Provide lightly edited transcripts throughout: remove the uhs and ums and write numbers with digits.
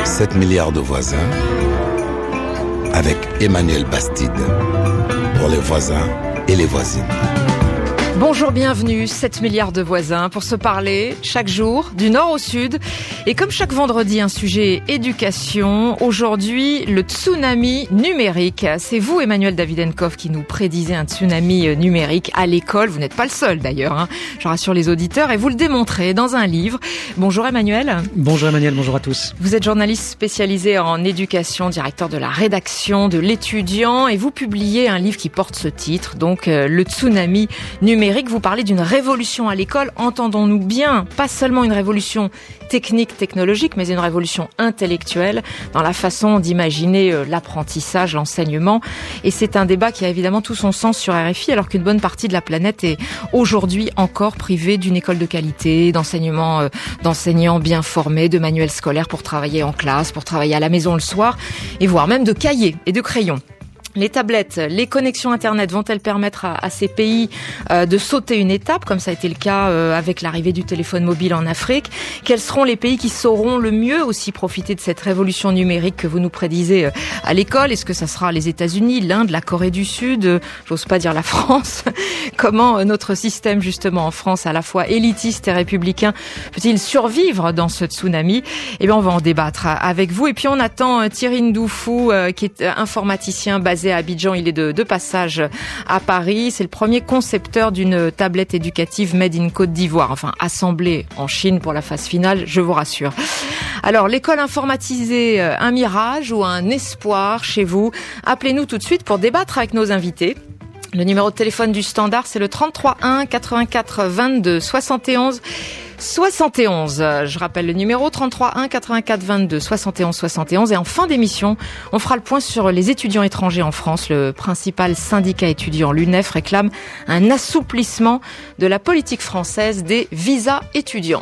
7 milliards de voisins avec Emmanuel Bastide pour les voisins et les voisines. Bonjour, bienvenue, 7 milliards de voisins pour se parler chaque jour du nord au sud. Et comme chaque vendredi, un sujet éducation. Aujourd'hui, le tsunami numérique. C'est vous, Emmanuel Davidenkov, qui nous prédisez un tsunami numérique à l'école. Vous n'êtes pas le seul d'ailleurs, je rassure les auditeurs. Et vous le démontrez dans un livre. Bonjour Emmanuel. Bonjour Emmanuel, bonjour à tous. Vous êtes journaliste spécialisé en éducation, directeur de la rédaction de l'Étudiant. Et vous publiez un livre qui porte ce titre, donc le tsunami numérique. Vous parlez d'une révolution à l'école, entendons-nous bien, pas seulement une révolution technique, technologique, mais une révolution intellectuelle dans la façon d'imaginer l'apprentissage, l'enseignement. Et c'est un débat qui a évidemment tout son sens sur RFI, alors qu'une bonne partie de la planète est aujourd'hui encore privée d'une école de qualité, d'enseignement, d'enseignants bien formés, de manuels scolaires pour travailler en classe, pour travailler à la maison le soir, et voire même de cahiers et de crayons. Les tablettes, les connexions Internet vont-elles permettre à ces pays de sauter une étape, comme ça a été le cas avec l'arrivée du téléphone mobile en Afrique? Quels seront les pays qui sauront le mieux aussi profiter de cette révolution numérique que vous nous prédisez à l'école? Est-ce que ça sera les États-Unis, l'Inde, la Corée du Sud, j'ose pas dire la France? Comment notre système, justement, en France, à la fois élitiste et républicain, peut-il survivre dans ce tsunami? Eh bien, on va en débattre avec vous. Et puis, on attend Thierry Ndoufou, qui est informaticien basé à Abidjan. Il est de passage à Paris. C'est le premier concepteur d'une tablette éducative made in Côte d'Ivoire. Enfin, assemblée en Chine pour la phase finale, je vous rassure. Alors, l'école informatisée, un mirage ou un espoir chez vous? Appelez-nous tout de suite pour débattre avec nos invités. Le numéro de téléphone du standard, c'est le 33 1 84 22 71 71. Je rappelle le numéro 33 1 84 22 71 71. Et en fin d'émission, on fera le point sur les étudiants étrangers en France. Le principal syndicat étudiant, l'UNEF, réclame un assouplissement de la politique française des visas étudiants.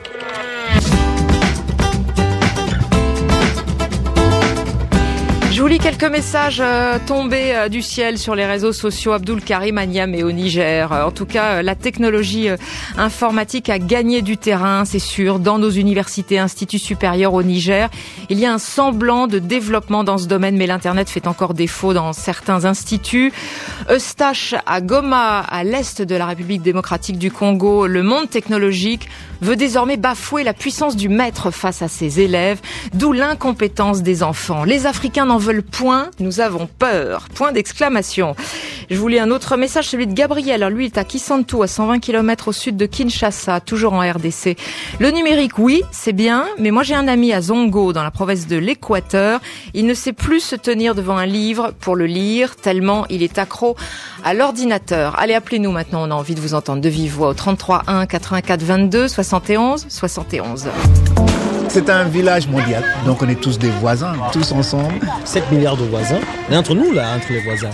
Je vous lis quelques messages tombés du ciel sur les réseaux sociaux. Abdul Karim à Niamey au Niger. En tout cas, la technologie informatique a gagné du terrain, c'est sûr, dans nos universités, instituts supérieurs au Niger. Il y a un semblant de développement dans ce domaine, mais l'Internet fait encore défaut dans certains instituts. Eustache à Goma, à l'est de la République démocratique du Congo, le monde technologique veut désormais bafouer la puissance du maître face à ses élèves, d'où l'incompétence des enfants. Les Africains n'en veulent point, nous avons peur. Point d'exclamation. Je vous lis un autre message, celui de Gabriel. Alors lui, il est à Kisantu, à 120 km au sud de Kinshasa, toujours en RDC. Le numérique, oui, c'est bien, mais moi j'ai un ami à Zongo, dans la province de l'Équateur. Il ne sait plus se tenir devant un livre pour le lire, tellement il est accro à l'ordinateur. Allez, appelez-nous maintenant, on a envie de vous entendre de vive voix au 33 1 84 22 71 71. C'est un village mondial, donc on est tous des voisins, tous ensemble. 7 milliards de voisins. Et entre nous, là, entre les voisins,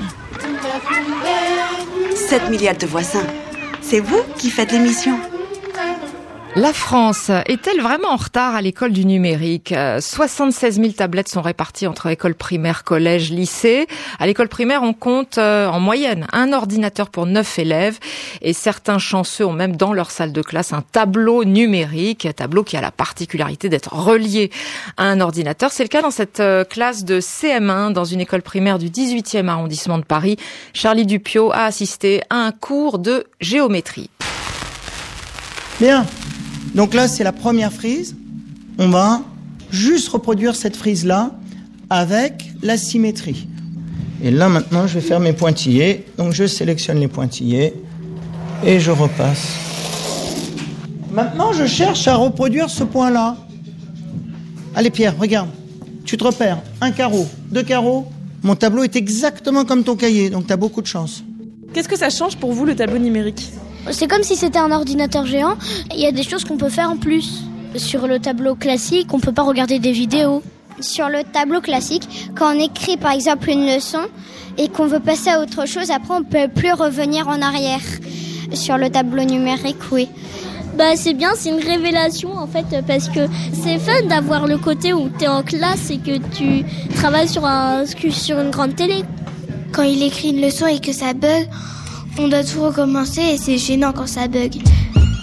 7 milliards de voisins. C'est vous qui faites l'émission. La France est-elle vraiment en retard à l'école du numérique? 76 000 tablettes sont réparties entre écoles primaires, collèges, lycées. À l'école primaire, on compte en moyenne un ordinateur pour 9 élèves. Et certains chanceux ont même dans leur salle de classe un tableau numérique, un tableau qui a la particularité d'être relié à un ordinateur. C'est le cas dans cette classe de CM1 dans une école primaire du 18e arrondissement de Paris. Charlie Dupiot a assisté à un cours de géométrie. Bien. Donc là, c'est la première frise. On va juste reproduire cette frise-là avec la symétrie. Et là, maintenant, je vais faire mes pointillés. Donc, je sélectionne les pointillés et je repasse. Maintenant, je cherche à reproduire ce point-là. Allez, Pierre, regarde. Tu te repères. 1 carreau, 2 carreaux. Mon tableau est exactement comme ton cahier, donc tu as beaucoup de chance. Qu'est-ce que ça change pour vous, le tableau numérique ? C'est comme si c'était un ordinateur géant. Il y a des choses qu'on peut faire en plus. Sur le tableau classique, on peut pas regarder des vidéos. Sur le tableau classique, quand on écrit par exemple une leçon et qu'on veut passer à autre chose, après on peut plus revenir en arrière. Sur le tableau numérique, oui. C'est bien, c'est une révélation en fait, parce que c'est fun d'avoir le côté où tu es en classe et que tu travailles sur une grande télé. Quand il écrit une leçon et que ça bug, on doit tout recommencer et c'est gênant quand ça bug.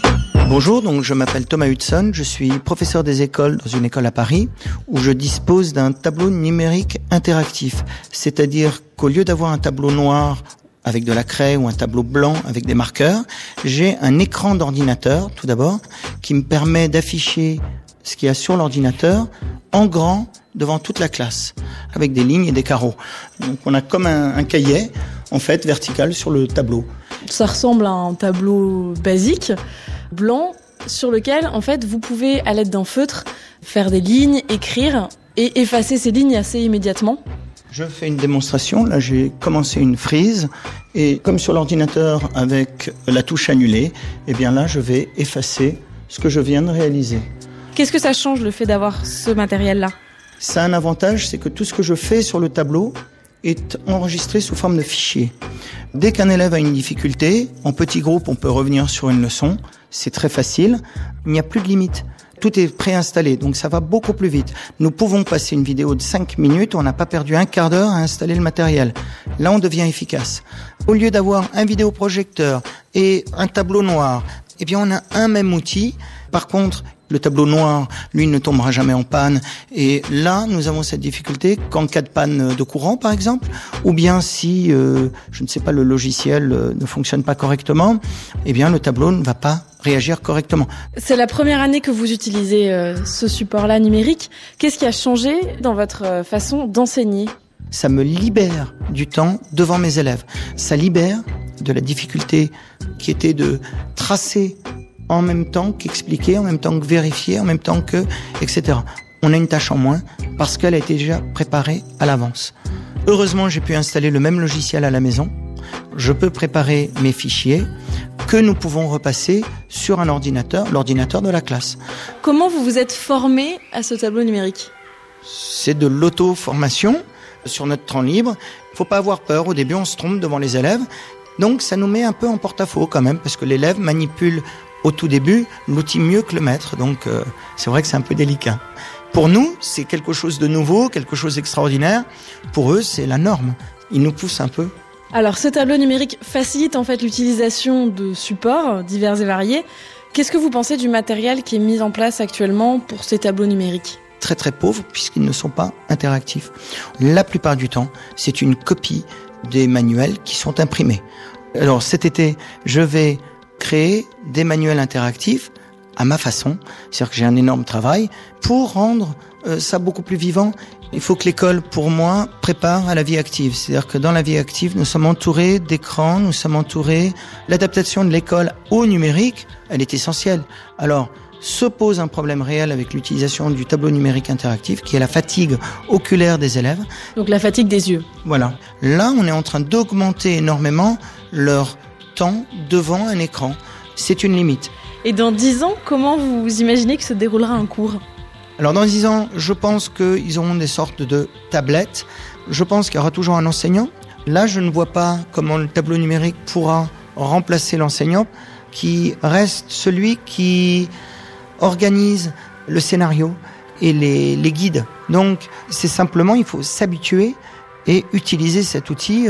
Bonjour, donc je m'appelle Thomas Hudson, je suis professeur des écoles dans une école à Paris où je dispose d'un tableau numérique interactif. C'est-à-dire qu'au lieu d'avoir un tableau noir avec de la craie ou un tableau blanc avec des marqueurs, j'ai un écran d'ordinateur, tout d'abord, qui me permet d'afficher ce qu'il y a sur l'ordinateur en grand devant toute la classe, avec des lignes et des carreaux. Donc on a comme un cahier, en fait, vertical sur le tableau. Ça ressemble à un tableau basique, blanc, sur lequel, en fait, vous pouvez, à l'aide d'un feutre, faire des lignes, écrire et effacer ces lignes assez immédiatement. Je fais une démonstration. Là, j'ai commencé une frise et comme sur l'ordinateur avec la touche annulée, eh bien là, je vais effacer ce que je viens de réaliser. Qu'est-ce que ça change, le fait d'avoir ce matériel-là ? Ça a un avantage, c'est que tout ce que je fais sur le tableau est enregistré sous forme de fichier. Dès qu'un élève a une difficulté, en petit groupe, on peut revenir sur une leçon. C'est très facile. Il n'y a plus de limite. Tout est préinstallé, donc ça va beaucoup plus vite. Nous pouvons passer une vidéo de 5 minutes, on n'a pas perdu un quart d'heure à installer le matériel. Là, on devient efficace. Au lieu d'avoir un vidéoprojecteur et un tableau noir, eh bien, on a un même outil. Par contre, le tableau noir, lui, ne tombera jamais en panne. Et là, nous avons cette difficulté qu'en cas de panne de courant, par exemple, ou bien si, je ne sais pas, le logiciel ne fonctionne pas correctement, eh bien, le tableau ne va pas réagir correctement. C'est la première année que vous utilisez ce support-là numérique. Qu'est-ce qui a changé dans votre façon d'enseigner ? Ça me libère du temps devant mes élèves. Ça libère de la difficulté qui était de tracer en même temps qu'expliquer, en même temps que vérifier, en même temps que, etc. On a une tâche en moins parce qu'elle a été déjà préparée à l'avance. Heureusement, j'ai pu installer le même logiciel à la maison. Je peux préparer mes fichiers que nous pouvons repasser sur un ordinateur, l'ordinateur de la classe. Comment vous vous êtes formé à ce tableau numérique ? C'est de l'auto-formation sur notre temps libre. Il ne faut pas avoir peur. Au début, on se trompe devant les élèves. Donc, ça nous met un peu en porte-à-faux quand même parce que l'élève manipule au tout début l'outil mieux que le maître. Donc, c'est vrai que c'est un peu délicat. Pour nous, c'est quelque chose de nouveau, quelque chose d'extraordinaire. Pour eux, c'est la norme. Ils nous poussent un peu. Alors, ce tableau numérique facilite en fait l'utilisation de supports divers et variés. Qu'est-ce que vous pensez du matériel qui est mis en place actuellement pour ces tableaux numériques ? Très très pauvres puisqu'ils ne sont pas interactifs. La plupart du temps, c'est une copie des manuels qui sont imprimés. Alors cet été, je vais créer des manuels interactifs à ma façon. C'est-à-dire que j'ai un énorme travail pour rendre ça beaucoup plus vivant. Il faut que l'école, pour moi, prépare à la vie active. C'est-à-dire que dans la vie active, nous sommes entourés d'écrans, nous sommes entourés... L'adaptation de l'école au numérique, elle est essentielle. Alors, se pose un problème réel avec l'utilisation du tableau numérique interactif, qui est la fatigue oculaire des élèves. Donc la fatigue des yeux. Voilà. Là, on est en train d'augmenter énormément leur temps devant un écran. C'est une limite. Et dans 10 ans, comment vous imaginez que se déroulera un cours ? Alors dans 10 ans, je pense qu'ils auront des sortes de tablettes. Je pense qu'il y aura toujours un enseignant. Là, je ne vois pas comment le tableau numérique pourra remplacer l'enseignant, qui reste celui qui organise le scénario et les guides. Donc, c'est simplement, il faut s'habituer et utiliser cet outil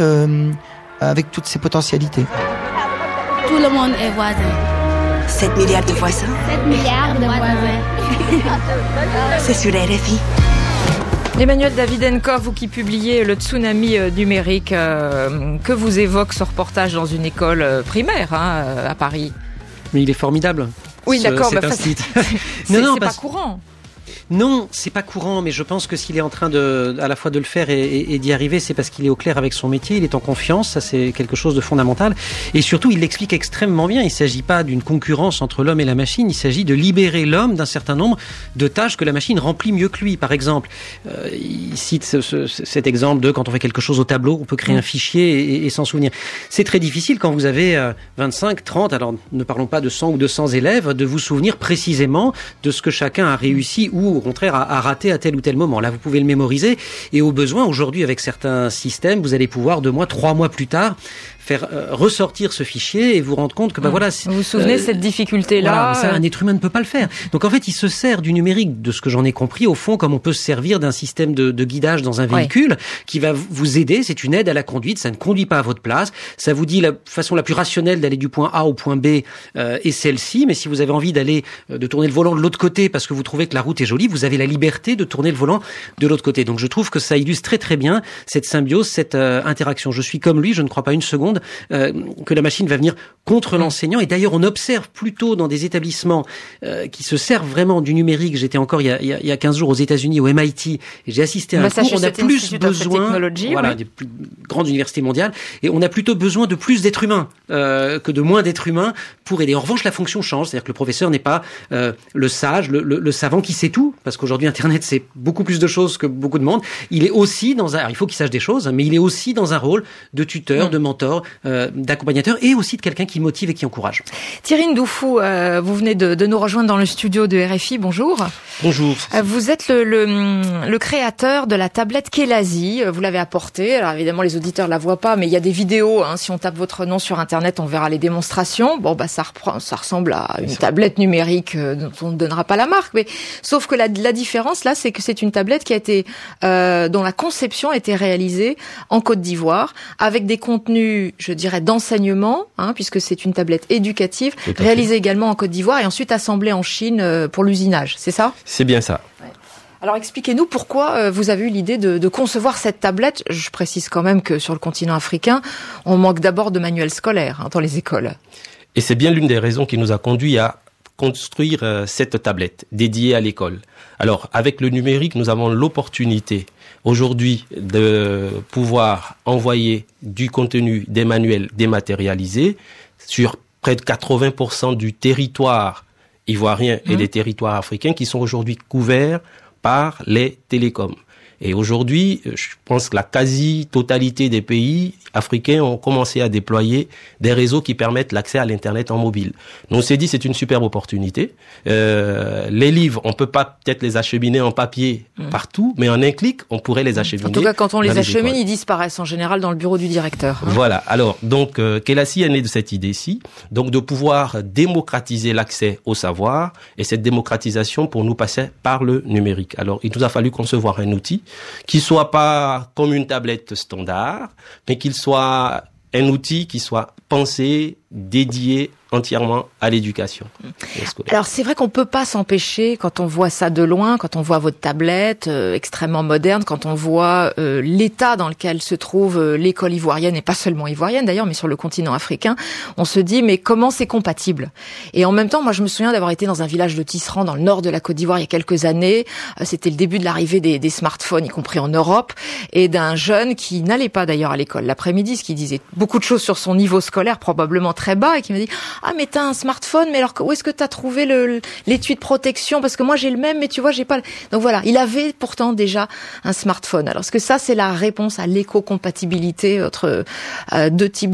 avec toutes ses potentialités. Tout le monde est voisin. 7 milliards de voisins. 7 milliards de voisins. C'est sur RFI. Emmanuel Davydenko, vous qui publiez le tsunami numérique, que vous évoque ce reportage dans une école primaire à Paris ? Mais il est formidable. Oui, d'accord. Non, pas courant. Non, c'est pas courant, mais je pense que s'il est en train à la fois de le faire et d'y arriver, c'est parce qu'il est au clair avec son métier, il est en confiance, ça c'est quelque chose de fondamental. Et surtout, il l'explique extrêmement bien. Il ne s'agit pas d'une concurrence entre l'homme et la machine, il s'agit de libérer l'homme d'un certain nombre de tâches que la machine remplit mieux que lui. Par exemple, il cite cet exemple de quand on fait quelque chose au tableau, on peut créer un fichier et s'en souvenir. C'est très difficile quand vous avez 25, 30, alors ne parlons pas de 100 ou 200 élèves, de vous souvenir précisément de ce que chacun a réussi ou ou au contraire à rater à tel ou tel moment. Là, vous pouvez le mémoriser et au besoin, aujourd'hui, avec certains systèmes, vous allez pouvoir 2 mois, 3 mois plus tard faire ressortir ce fichier et vous rendre compte que voilà. Vous vous souvenez de cette difficulté-là? Voilà, ça, un être humain ne peut pas le faire. Donc en fait, il se sert du numérique, de ce que j'en ai compris, au fond, comme on peut se servir d'un système de guidage dans un véhicule qui va vous aider. C'est une aide à la conduite. Ça ne conduit pas à votre place. Ça vous dit la façon la plus rationnelle d'aller du point A au point B est celle-ci. Mais si vous avez envie de tourner le volant de l'autre côté parce que vous trouvez que la route est jolie, vous avez la liberté de tourner le volant de l'autre côté. Donc je trouve que ça illustre très très bien cette symbiose, cette interaction. Je suis comme lui, je ne crois pas une seconde que la machine va venir contre l'enseignant. Et d'ailleurs, on observe plutôt dans des établissements qui se servent vraiment du numérique. J'étais encore il y a 15 jours aux États-Unis, au MIT, et j'ai assisté à un cours. On a plus besoin, des plus grandes universités mondiales, et on a plutôt besoin de plus d'êtres humains que de moins d'êtres humains pour aider. En revanche, la fonction change, c'est-à-dire que le professeur n'est pas le sage, le savant qui sait tout, parce qu'aujourd'hui Internet c'est beaucoup plus de choses que beaucoup de monde. Il est aussi il faut qu'il sache des choses, mais il est aussi dans un rôle de tuteur, de mentor, d'accompagnateur, et aussi de quelqu'un qui motive et qui encourage. Thierry Ndoufou, vous venez de nous rejoindre dans le studio de RFI. Bonjour. Bonjour. Vous êtes le créateur de la tablette Kelasi. Vous l'avez apportée. Alors évidemment, les auditeurs la voient pas, mais il y a des vidéos. Si on tape votre nom sur Internet, on verra les démonstrations. Bon, ça ressemble à une tablette numérique dont on ne donnera pas la marque, mais sauf que la différence là, c'est que c'est une tablette qui a été dont la conception a été réalisée en Côte d'Ivoire avec des contenus, je dirais, d'enseignement, puisque c'est une tablette éducative, réalisée également en Côte d'Ivoire et ensuite assemblée en Chine pour l'usinage. C'est ça? C'est bien ça. Ouais. Alors expliquez-nous pourquoi vous avez eu l'idée de concevoir cette tablette. Je précise quand même que sur le continent africain, on manque d'abord de manuels scolaires dans les écoles. Et c'est bien l'une des raisons qui nous a conduit à construire cette tablette dédiée à l'école. Alors, avec le numérique, nous avons l'opportunité aujourd'hui de pouvoir envoyer du contenu des manuels dématérialisés sur près de 80% du territoire ivoirien et des territoires africains qui sont aujourd'hui couverts par les télécoms. Et aujourd'hui, je pense que la quasi-totalité des pays africains ont commencé à déployer des réseaux qui permettent l'accès à l'Internet en mobile. Donc on s'est dit c'est une superbe opportunité. Les livres, on peut pas peut-être les acheminer en papier partout, mais en un clic, on pourrait les acheminer. En tout cas, quand on les achemine, ils disparaissent en général dans le bureau du directeur. Voilà. Alors, donc, Kelasi est né de cette idée-ci, donc de pouvoir démocratiser l'accès au savoir, et cette démocratisation pour nous passait par le numérique. Alors, il nous a fallu concevoir un outil qui soit pas comme une tablette standard, mais qu'il soit un outil qui soit pensé, dédié entièrement à l'éducation scolaire. Alors c'est vrai qu'on peut pas s'empêcher, quand on voit ça de loin, quand on voit votre tablette extrêmement moderne, quand on voit l'état dans lequel se trouve l'école ivoirienne, et pas seulement ivoirienne d'ailleurs, mais sur le continent africain, on se dit mais comment c'est compatible? Et en même temps, moi je me souviens d'avoir été dans un village de Tisserand dans le nord de la Côte d'Ivoire il y a quelques années. C'était le début de l'arrivée des smartphones, y compris en Europe, et d'un jeune qui n'allait pas d'ailleurs à l'école l'après-midi, ce qui disait beaucoup de choses sur son niveau scolaire, probablement très bas, et qui m'a dit « Ah, mais t'as un smartphone, mais alors où est-ce que t'as trouvé l'étui de protection? Parce que moi j'ai le même, mais tu vois, j'ai pas... » Donc voilà, il avait pourtant déjà un smartphone. Alors est-ce que ça, c'est la réponse à l'éco-compatibilité entre deux types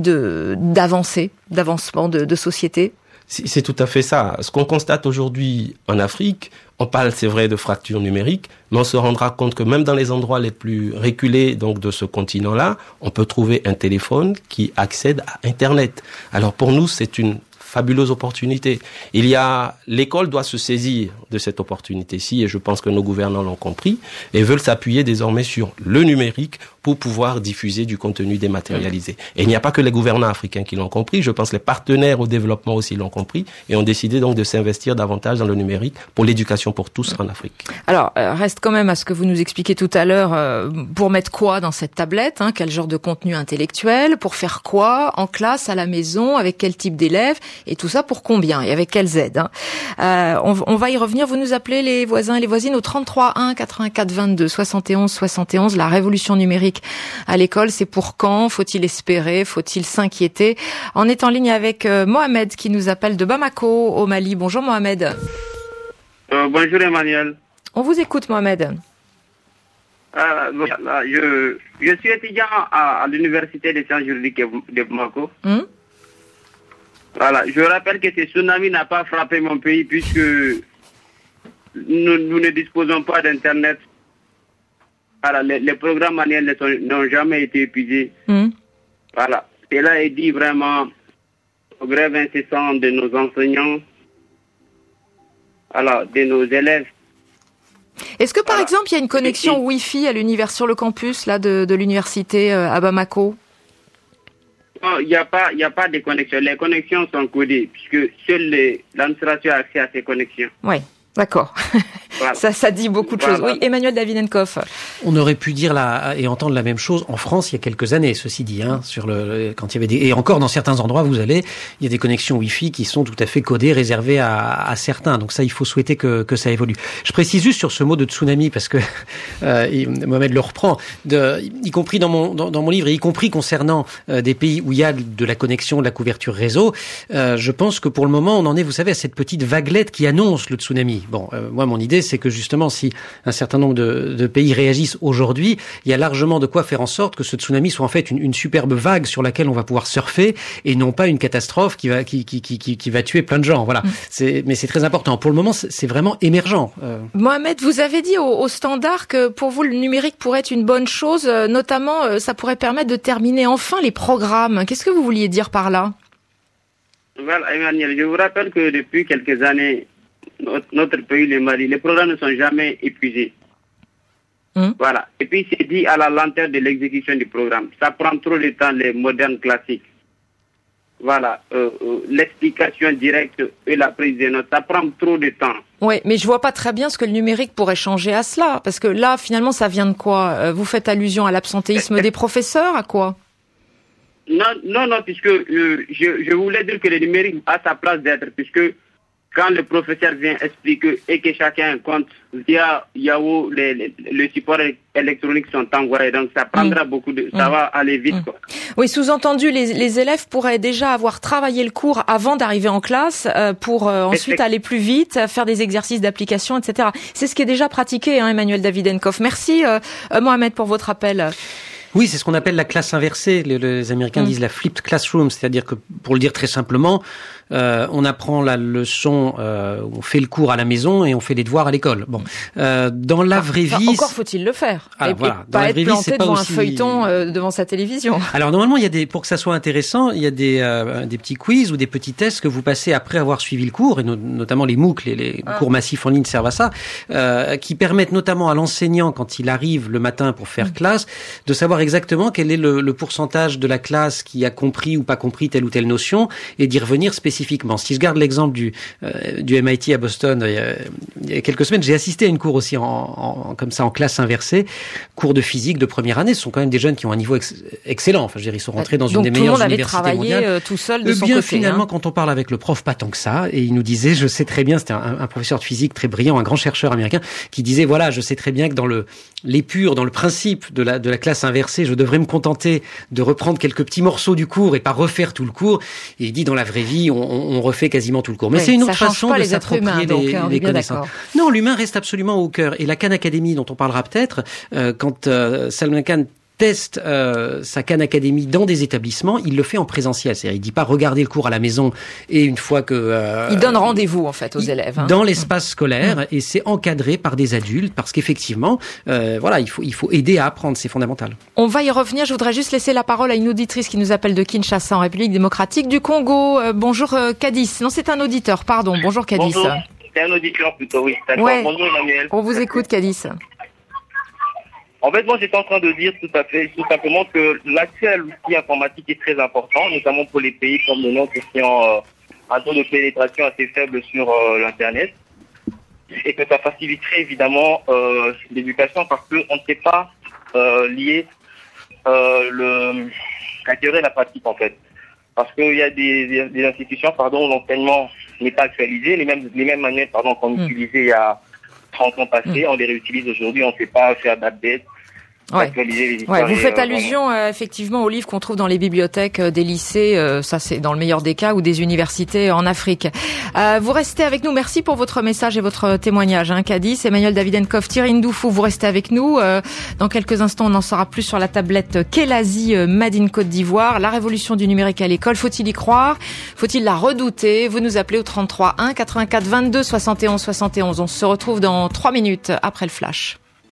d'avancement de société? C'est tout à fait ça. Ce qu'on constate aujourd'hui en Afrique, on parle, c'est vrai, de fracture numérique, mais on se rendra compte que même dans les endroits les plus reculés donc de ce continent-là, on peut trouver un téléphone qui accède à Internet. Alors pour nous, c'est une fabuleuse opportunité. L'école doit se saisir de cette opportunité-ci, et je pense que nos gouvernants l'ont compris, et veulent s'appuyer désormais sur le numérique pour pouvoir diffuser du contenu dématérialisé. Et il n'y a pas que les gouvernants africains qui l'ont compris, je pense que les partenaires au développement aussi l'ont compris, et ont décidé donc de s'investir davantage dans le numérique pour l'éducation pour tous en Afrique. Alors, reste quand même à ce que vous nous expliquez tout à l'heure, pour mettre quoi dans cette tablette, quel genre de contenu intellectuel, pour faire quoi, en classe, à la maison, avec quel type d'élèves, et tout ça pour combien, et avec quelles aides. On va y revenir, vous nous appelez les voisins et les voisines au 33 1 84 22 71 71, la révolution numérique à l'école, c'est pour quand? Faut-il espérer? Faut-il s'inquiéter? On est en ligne avec Mohamed qui nous appelle de Bamako au Mali. Bonjour Mohamed. Bonjour Emmanuel. On vous écoute Mohamed. Je suis étudiant à l'université des sciences juridiques de Bamako. Voilà, je rappelle que ce tsunami n'a pas frappé mon pays puisque nous ne disposons pas d'Internet. Voilà, les programmes manuels n'ont jamais été épuisés. Voilà. Cela est dit vraiment au grève incessant de nos enseignants, voilà, de nos élèves. Est-ce que par exemple il y a une connexion Wi-Fi à l'univers sur le campus là de l'université à Bamako? Non, il n'y a pas de connexion. Les connexions sont codées puisque seule l'administration a accès à ces connexions. Oui. D'accord. Voilà. Ça dit beaucoup de choses. Oui, Emmanuel Davydenkoff. On aurait pu dire et entendre la même chose en France il y a quelques années, ceci dit, quand il y avait et encore dans certains endroits vous allez, il y a des connexions Wi-Fi qui sont tout à fait codées, réservées à certains. Donc ça, il faut souhaiter que ça évolue. Je précise juste sur ce mot de tsunami parce que Mohamed le reprend, y compris dans mon livre, et y compris concernant des pays où il y a de la connexion, de la couverture réseau. Je pense que pour le moment, on en est, vous savez, à cette petite vaguelette qui annonce le tsunami. Bon, moi, mon idée, c'est que justement, si un certain nombre de pays réagissent aujourd'hui, il y a largement de quoi faire en sorte que ce tsunami soit en fait une superbe vague sur laquelle on va pouvoir surfer et non pas une catastrophe qui va tuer plein de gens. Voilà. Mais c'est très important. Pour le moment, c'est vraiment émergent. Mohamed, vous avez dit au Standard que pour vous, le numérique pourrait être une bonne chose, notamment, ça pourrait permettre de terminer enfin les programmes. Qu'est-ce que vous vouliez dire par là? Voilà, Emmanuel, je vous rappelle que depuis quelques années, notre pays, le Mali, les programmes ne sont jamais épuisés. Voilà. Et puis, c'est dit à la lenteur de l'exécution du programme. Ça prend trop de temps, les modernes classiques. Voilà. L'explication directe et la prise de notes, ça prend trop de temps. Oui, mais je vois pas très bien ce que le numérique pourrait changer à cela. Parce que là, finalement, ça vient de quoi? Vous faites allusion à l'absentéisme des professeurs, à quoi? Non, puisque je voulais dire que le numérique a sa place d'être, puisque quand le professeur vient expliquer et que chacun compte via Yahoo, le support électronique sont envoyés. Donc ça prendra ça va aller vite, quoi. Oui, sous-entendu, les élèves pourraient déjà avoir travaillé le cours avant d'arriver en classe pour ensuite aller plus vite, faire des exercices d'application, etc. C'est ce qui est déjà pratiqué, Emmanuel Davydenkoff. Merci Mohamed pour votre appel. Oui, c'est ce qu'on appelle la classe inversée. Les Américains disent la flipped classroom, c'est-à-dire que, pour le dire très simplement, on apprend la leçon, on fait le cours à la maison et on fait les devoirs à l'école. Bon, dans la vraie vie, encore faut-il le faire. Ah, et voilà. Pas être planté devant un feuilleton devant sa télévision. Alors normalement, il y a pour que ça soit intéressant, il y a des petits quiz ou des petits tests que vous passez après avoir suivi le cours, et notamment les MOOC, les cours massifs en ligne servent à ça, qui permettent notamment à l'enseignant, quand il arrive le matin pour faire classe, de savoir exactement quel est le pourcentage de la classe qui a compris ou pas compris telle ou telle notion et d'y revenir spécifiquement. Si je garde l'exemple du MIT à Boston, il y a quelques semaines, j'ai assisté à une cours aussi comme ça en classe inversée, cours de physique de première année. Ce sont quand même des jeunes qui ont un niveau excellent. Enfin, je veux dire, ils sont rentrés dans une des meilleures universités mondiales. Donc tout le monde avait travaillé tout seul de son côté. Finalement, quand on parle avec le prof, pas tant que ça, et il nous disait, je sais très bien, c'était un professeur de physique très brillant, un grand chercheur américain, qui disait, voilà, je sais très bien que dans l'épure, dans le principe de la classe inversée, je devrais me contenter de reprendre quelques petits morceaux du cours et pas refaire tout le cours. Et il dit, dans la vraie vie, on refait quasiment tout le cours. Mais c'est une autre façon de s'approprier les connaissances. Non, l'humain reste absolument au cœur. Et la Khan Academy, dont on parlera peut-être, quand Salman Khan teste sa Khan Academy dans des établissements, il le fait en présentiel. C'est-à-dire, il dit pas regardez le cours à la maison et une fois que... il donne rendez-vous, en fait, aux élèves. Dans l'espace scolaire, et c'est encadré par des adultes, parce qu'effectivement, voilà, il faut aider à apprendre, c'est fondamental. On va y revenir. Je voudrais juste laisser la parole à une auditrice qui nous appelle de Kinshasa, en République démocratique du Congo. Bonjour, Kadis. Non, c'est un auditeur, pardon. Bonjour, Kadis. Bonjour, c'est un auditeur plutôt, oui. D'accord. Ouais. Bonjour, Emmanuel. On vous écoute, Kadis. En fait, moi, j'étais en train de dire tout simplement que l'accès à l'outil informatique est très important, notamment pour les pays comme le nôtre qui ont un taux de pénétration assez faible sur l'Internet, et que ça faciliterait évidemment l'éducation parce qu'on ne sait pas lier la théorie et la pratique, en fait. Parce qu'il y a des institutions où l'enseignement n'est pas actualisé, les mêmes manuels qu'on utilisait il y a 30 ans passés, on les réutilise aujourd'hui, on ne sait pas faire d'update. actualiser les histoires. Ouais, vous faites allusion effectivement aux livres qu'on trouve dans les bibliothèques des lycées, ça c'est dans le meilleur des cas, ou des universités en Afrique. Vous restez avec nous, merci pour votre message et votre témoignage. Cadis, Emmanuel Davydenkoff, Thierry Ndoufou, vous restez avec nous. Dans quelques instants, on en saura plus sur la tablette Kelasi Made in Côte d'Ivoire, la révolution du numérique à l'école. Faut-il y croire? Faut-il la redouter? Vous nous appelez au 33 1 84 22 71 71. On se retrouve dans 3 minutes après le flash.